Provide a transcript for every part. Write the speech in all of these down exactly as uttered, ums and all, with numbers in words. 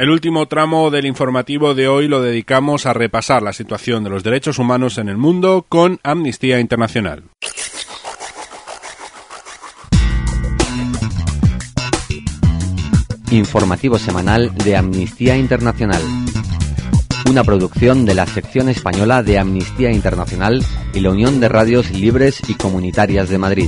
El último tramo del informativo de hoy lo dedicamos a repasar la situación de los derechos humanos en el mundo con Amnistía Internacional. Informativo semanal de Amnistía Internacional. Una producción de la sección española de Amnistía Internacional y la Unión de Radios Libres y Comunitarias de Madrid.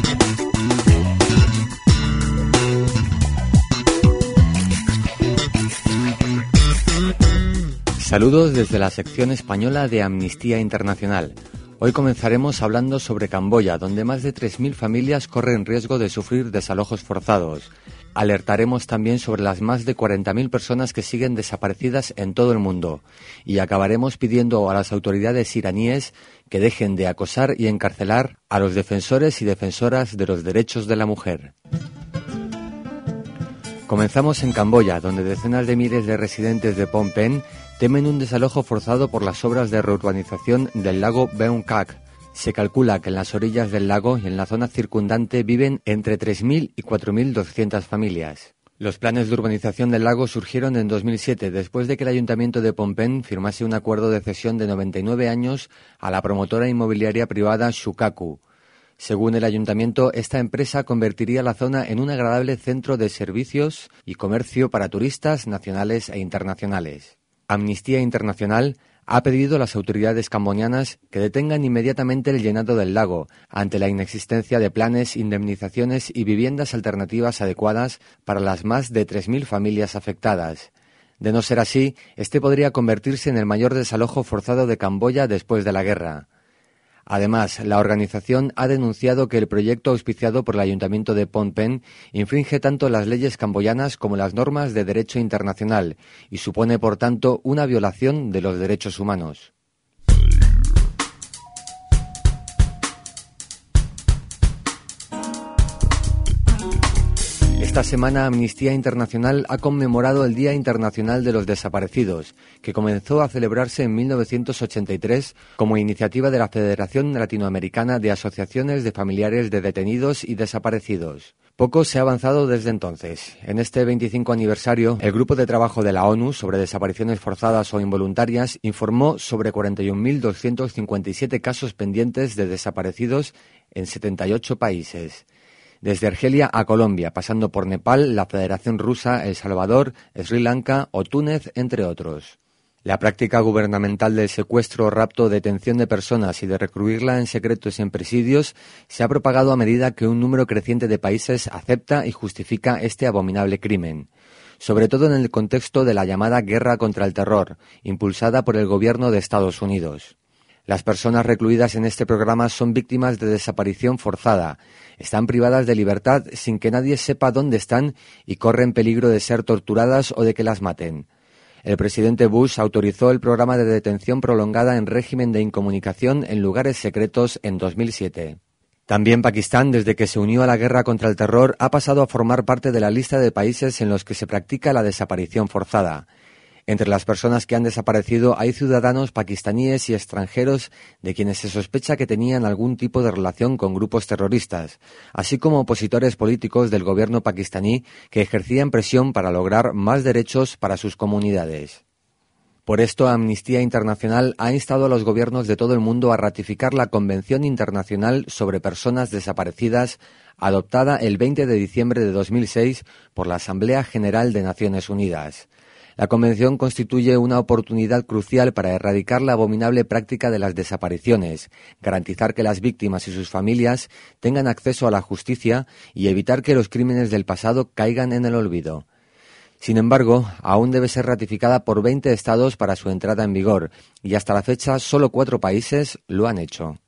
Saludos desde la sección española de Amnistía Internacional. Hoy comenzaremos hablando sobre Camboya, donde más de tres mil familias corren riesgo de sufrir desalojos forzados. Alertaremos también sobre las más de cuarenta mil personas que siguen desaparecidas en todo el mundo. Y acabaremos pidiendo a las autoridades iraníes que dejen de acosar y encarcelar a los defensores y defensoras de los derechos de la mujer. Comenzamos en Camboya, donde decenas de miles de residentes de Phnom Penh temen un desalojo forzado por las obras de reurbanización del lago Beung Kak. Se calcula que en las orillas del lago y en la zona circundante viven entre tres mil y cuatro mil doscientas familias. Los planes de urbanización del lago surgieron en dos mil siete, después de que el Ayuntamiento de Phnom Penh firmase un acuerdo de cesión de noventa y nueve años a la promotora inmobiliaria privada Shukaku. Según el Ayuntamiento, esta empresa convertiría la zona en un agradable centro de servicios y comercio para turistas nacionales e internacionales. Amnistía Internacional ha pedido a las autoridades cambodianas que detengan inmediatamente el llenado del lago ante la inexistencia de planes, indemnizaciones y viviendas alternativas adecuadas para las más de tres mil familias afectadas. De no ser así, este podría convertirse en el mayor desalojo forzado de Camboya después de la guerra. Además, la organización ha denunciado que el proyecto auspiciado por el Ayuntamiento de Phnom Penh infringe tanto las leyes camboyanas como las normas de derecho internacional y supone, por tanto, una violación de los derechos humanos. Esta semana Amnistía Internacional ha conmemorado el Día Internacional de los Desaparecidos, que comenzó a celebrarse en mil novecientos ochenta y tres como iniciativa de la Federación Latinoamericana de Asociaciones de Familiares de Detenidos y Desaparecidos. Poco se ha avanzado desde entonces. En este veinticinco aniversario, el Grupo de Trabajo de la ONU sobre desapariciones forzadas o involuntarias informó sobre cuarenta y un mil doscientos cincuenta y siete casos pendientes de desaparecidos en setenta y ocho países. Desde Argelia a Colombia, pasando por Nepal, la Federación Rusa, El Salvador, Sri Lanka o Túnez, entre otros. La práctica gubernamental del secuestro, rapto, detención de personas y de recluirla en secretos y en presidios se ha propagado a medida que un número creciente de países acepta y justifica este abominable crimen, sobre todo en el contexto de la llamada guerra contra el terror, impulsada por el gobierno de Estados Unidos. Las personas recluidas en este programa son víctimas de desaparición forzada, están privadas de libertad sin que nadie sepa dónde están y corren peligro de ser torturadas o de que las maten. El presidente Bush autorizó el programa de detención prolongada en régimen de incomunicación en lugares secretos en dos mil siete. También Pakistán, desde que se unió a la guerra contra el terror, ha pasado a formar parte de la lista de países en los que se practica la desaparición forzada. Entre las personas que han desaparecido hay ciudadanos pakistaníes y extranjeros de quienes se sospecha que tenían algún tipo de relación con grupos terroristas, así como opositores políticos del gobierno pakistaní que ejercían presión para lograr más derechos para sus comunidades. Por esto, Amnistía Internacional ha instado a los gobiernos de todo el mundo a ratificar la Convención Internacional sobre Personas Desaparecidas, adoptada el veinte de diciembre de dos mil seis por la Asamblea General de Naciones Unidas. La Convención constituye una oportunidad crucial para erradicar la abominable práctica de las desapariciones, garantizar que las víctimas y sus familias tengan acceso a la justicia y evitar que los crímenes del pasado caigan en el olvido. Sin embargo, aún debe ser ratificada por veinte estados para su entrada en vigor, y hasta la fecha solo cuatro países lo han hecho.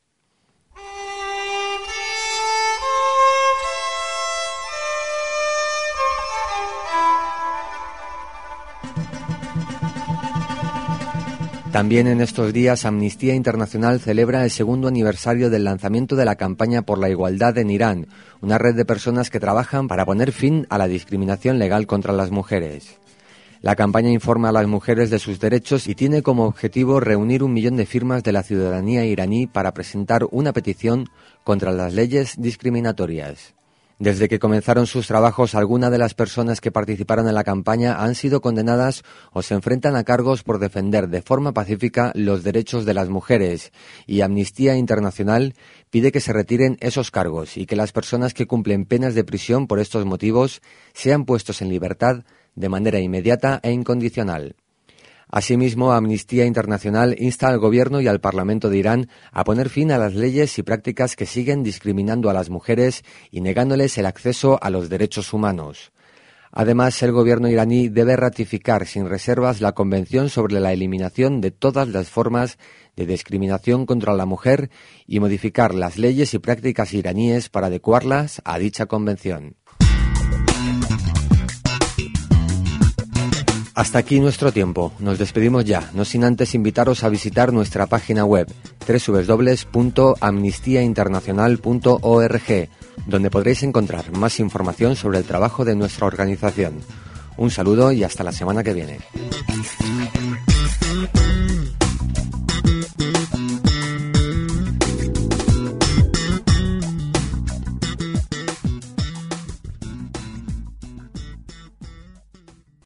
También en estos días Amnistía Internacional celebra el segundo aniversario del lanzamiento de la campaña por la igualdad en Irán, una red de personas que trabajan para poner fin a la discriminación legal contra las mujeres. La campaña informa a las mujeres de sus derechos y tiene como objetivo reunir un millón de firmas de la ciudadanía iraní para presentar una petición contra las leyes discriminatorias. Desde que comenzaron sus trabajos, algunas de las personas que participaron en la campaña han sido condenadas o se enfrentan a cargos por defender de forma pacífica los derechos de las mujeres, y Amnistía Internacional pide que se retiren esos cargos y que las personas que cumplen penas de prisión por estos motivos sean puestos en libertad de manera inmediata e incondicional. Asimismo, Amnistía Internacional insta al Gobierno y al Parlamento de Irán a poner fin a las leyes y prácticas que siguen discriminando a las mujeres y negándoles el acceso a los derechos humanos. Además, el Gobierno iraní debe ratificar sin reservas la Convención sobre la eliminación de todas las formas de discriminación contra la mujer y modificar las leyes y prácticas iraníes para adecuarlas a dicha convención. Hasta aquí nuestro tiempo. Nos despedimos ya, no sin antes invitaros a visitar nuestra página web doble u doble u doble u punto amnistía internacional punto org, donde podréis encontrar más información sobre el trabajo de nuestra organización. Un saludo y hasta la semana que viene.